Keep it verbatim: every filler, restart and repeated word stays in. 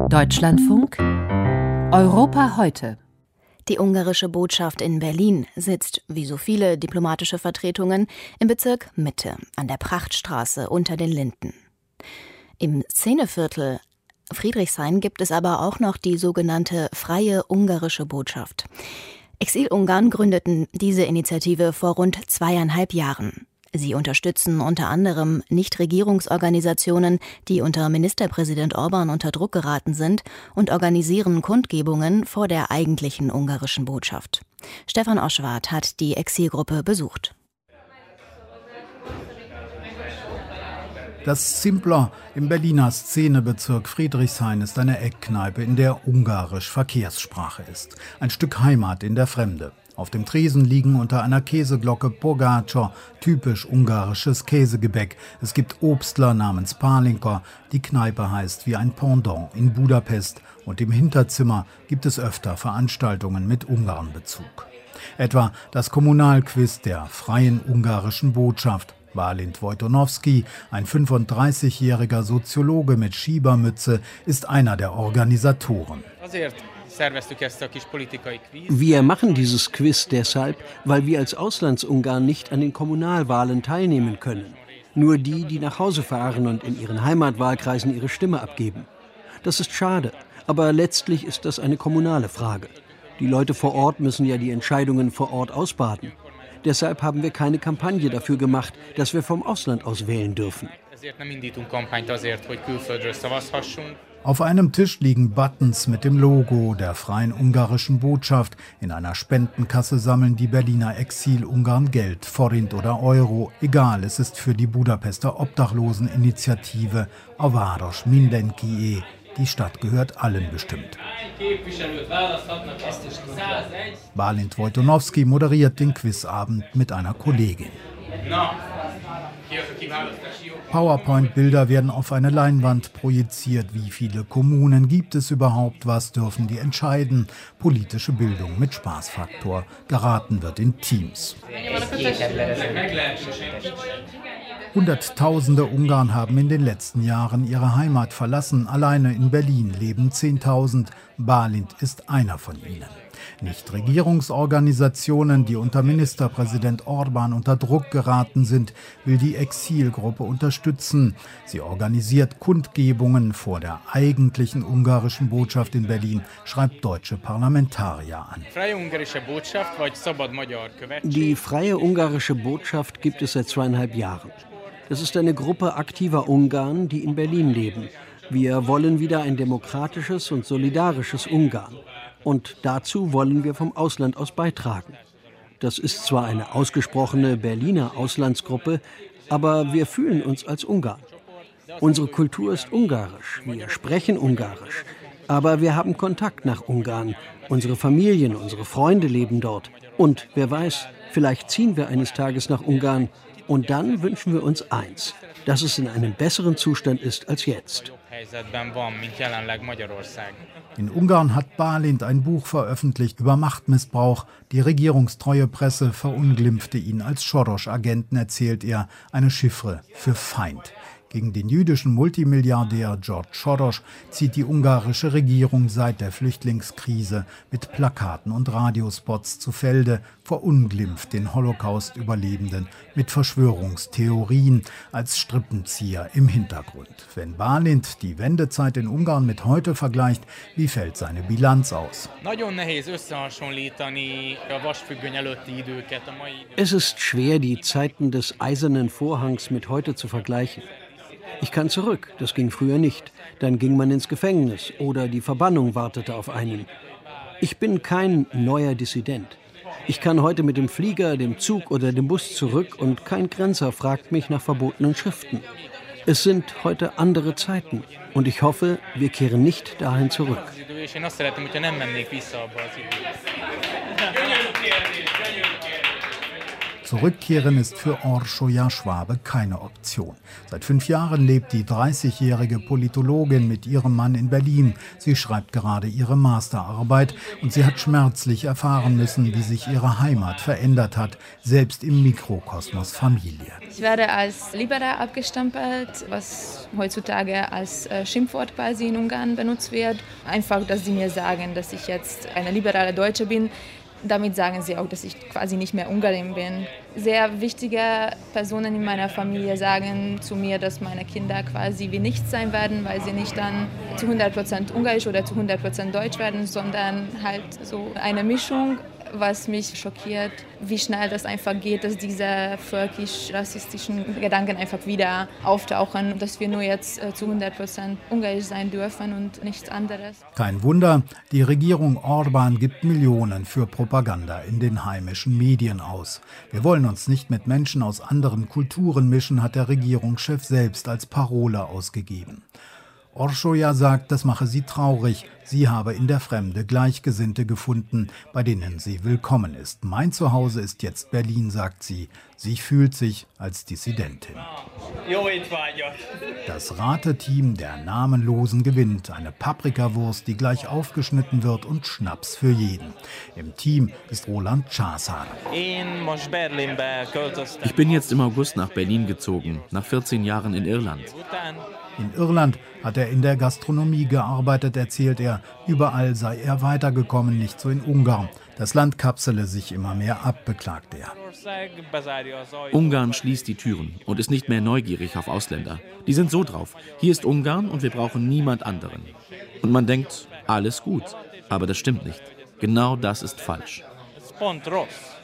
Deutschlandfunk Europa heute. Die ungarische Botschaft in Berlin sitzt, wie so viele diplomatische Vertretungen, im Bezirk Mitte, an der Prachtstraße unter den Linden. Im Szeneviertel Friedrichshain gibt es aber auch noch die sogenannte Freie Ungarische Botschaft. Exil-Ungarn gründeten diese Initiative vor rund zweieinhalb Jahren. Sie unterstützen unter anderem Nichtregierungsorganisationen, die unter Ministerpräsident Orbán unter Druck geraten sind, und organisieren Kundgebungen vor der eigentlichen ungarischen Botschaft. Stefan Oschwart hat die Exilgruppe besucht. Das Zimpler im Berliner Szenebezirk Friedrichshain ist eine Eckkneipe, in der Ungarisch Verkehrssprache ist. Ein Stück Heimat in der Fremde. Auf dem Tresen liegen unter einer Käseglocke Pogácsor, typisch ungarisches Käsegebäck. Es gibt Obstler namens Pálinka. Die Kneipe heißt wie ein Pendant in Budapest. Und im Hinterzimmer gibt es öfter Veranstaltungen mit Ungarnbezug. Etwa das Kommunalquiz der Freien Ungarischen Botschaft. Bálint Wojtonowski, ein fünfunddreißigjähriger Soziologe mit Schiebermütze, ist einer der Organisatoren. Wir machen dieses Quiz deshalb, weil wir als Auslandsungarn nicht an den Kommunalwahlen teilnehmen können. Nur die, die nach Hause fahren und in ihren Heimatwahlkreisen ihre Stimme abgeben. Das ist schade, aber letztlich ist das eine kommunale Frage. Die Leute vor Ort müssen ja die Entscheidungen vor Ort ausbaden. Deshalb haben wir keine Kampagne dafür gemacht, dass wir vom Ausland aus wählen dürfen. Auf einem Tisch liegen Buttons mit dem Logo der Freien Ungarischen Botschaft. In einer Spendenkasse sammeln die Berliner Exil-Ungarn Geld, Forint oder Euro. Egal, es ist für die Budapester Obdachloseninitiative A Város Mindenkié. Die Stadt gehört allen bestimmt. Bálint Wojtonowski moderiert den Quizabend mit einer Kollegin. PowerPoint-Bilder werden auf eine Leinwand projiziert. Wie viele Kommunen gibt es überhaupt? Was dürfen die entscheiden? Politische Bildung mit Spaßfaktor. Geraten wird in Teams. Hunderttausende Ungarn haben in den letzten Jahren ihre Heimat verlassen. Alleine in Berlin leben zehntausend. Bálint ist einer von ihnen. Nichtregierungsorganisationen, die unter Ministerpräsident Orbán unter Druck geraten sind, will die Exilgruppe unterstützen. Sie organisiert Kundgebungen vor der eigentlichen ungarischen Botschaft in Berlin, schreibt deutsche Parlamentarier an. Die Freie Ungarische Botschaft gibt es seit zweieinhalb Jahren. Das ist eine Gruppe aktiver Ungarn, die in Berlin leben. Wir wollen wieder ein demokratisches und solidarisches Ungarn. Und dazu wollen wir vom Ausland aus beitragen. Das ist zwar eine ausgesprochene Berliner Auslandsgruppe, aber wir fühlen uns als Ungarn. Unsere Kultur ist ungarisch, wir sprechen ungarisch, aber wir haben Kontakt nach Ungarn. Unsere Familien, unsere Freunde leben dort. Und wer weiß, vielleicht ziehen wir eines Tages nach Ungarn. Und dann wünschen wir uns eins, dass es in einem besseren Zustand ist als jetzt. In Ungarn hat Bálint ein Buch veröffentlicht über Machtmissbrauch. Die regierungstreue Presse verunglimpfte ihn als Soros-Agenten, erzählt er, eine Chiffre für Feind. Gegen den jüdischen Multimilliardär George Soros zieht die ungarische Regierung seit der Flüchtlingskrise mit Plakaten und Radiospots zu Felde, verunglimpft den Holocaust-Überlebenden mit Verschwörungstheorien als Strippenzieher im Hintergrund. Wenn Bálint die Wendezeit in Ungarn mit heute vergleicht, wie fällt seine Bilanz aus? Es ist schwer, die Zeiten des Eisernen Vorhangs mit heute zu vergleichen. Ich kann zurück, das ging früher nicht. Dann ging man ins Gefängnis oder die Verbannung wartete auf einen. Ich bin kein neuer Dissident. Ich kann heute mit dem Flieger, dem Zug oder dem Bus zurück und kein Grenzer fragt mich nach verbotenen Schriften. Es sind heute andere Zeiten und ich hoffe, wir kehren nicht dahin zurück. Zurückkehren ist für Orsoja Schwabe keine Option. Seit fünf Jahren lebt die dreißigjährige Politologin mit ihrem Mann in Berlin. Sie schreibt gerade ihre Masterarbeit und sie hat schmerzlich erfahren müssen, wie sich ihre Heimat verändert hat, selbst im Mikrokosmos Familie. Ich werde als liberal abgestempelt, was heutzutage als Schimpfwort quasi in Ungarn benutzt wird. Einfach, dass sie mir sagen, dass ich jetzt eine liberale Deutsche bin. Damit sagen sie auch, dass ich quasi nicht mehr Ungarin bin. Sehr wichtige Personen in meiner Familie sagen zu mir, dass meine Kinder quasi wie nichts sein werden, weil sie nicht dann zu hundert Prozent ungarisch oder zu hundert Prozent deutsch werden, sondern halt so eine Mischung, was mich schockiert, wie schnell das einfach geht, dass diese völkisch-rassistischen Gedanken einfach wieder auftauchen, dass wir nur jetzt zu hundert Prozent ungarisch sein dürfen und nichts anderes. Kein Wunder, die Regierung Orbán gibt Millionen für Propaganda in den heimischen Medien aus. Wir wollen uns nicht mit Menschen aus anderen Kulturen mischen, hat der Regierungschef selbst als Parole ausgegeben. Orsoja sagt, das mache sie traurig. Sie habe in der Fremde Gleichgesinnte gefunden, bei denen sie willkommen ist. Mein Zuhause ist jetzt Berlin, sagt sie. Sie fühlt sich als Dissidentin. Das Rateteam der Namenlosen gewinnt. Eine Paprikawurst, die gleich aufgeschnitten wird, und Schnaps für jeden. Im Team ist Roland Császár. Ich bin jetzt im August nach Berlin gezogen, nach vierzehn Jahren in Irland. In Irland hat er in der Gastronomie gearbeitet, erzählt er. Überall sei er weitergekommen, nicht so in Ungarn. Das Land kapsele sich immer mehr ab, beklagt er. Ungarn schließt die Türen und ist nicht mehr neugierig auf Ausländer. Die sind so drauf. Hier ist Ungarn und wir brauchen niemand anderen. Und man denkt, alles gut. Aber das stimmt nicht. Genau das ist falsch.